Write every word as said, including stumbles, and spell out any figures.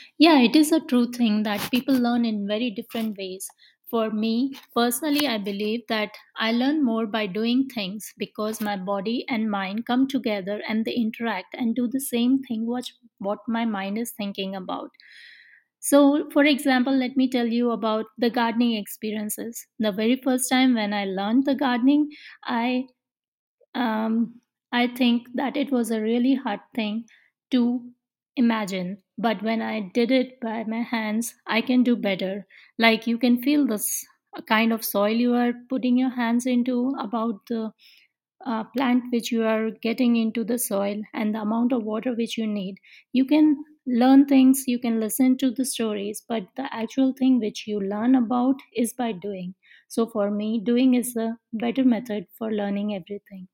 Yeah, it is a true thing that people learn in very different ways. For me, personally, I believe that I learn more by doing things because my body and mind come together and they interact and do the same thing what, what my mind is thinking about. So, for example, let me tell you about the gardening experiences. The very first time when I learned the gardening, I um, I think that it was a really hard thing to imagine. But when I did it by my hands, I can do better. Like you can feel this kind of soil you are putting your hands into, about the uh, plant which you are getting into the soil, and the amount of water which you need. You can learn things, you can listen to the stories, but the actual thing which you learn about is by doing. So for me, doing is a better method for learning everything.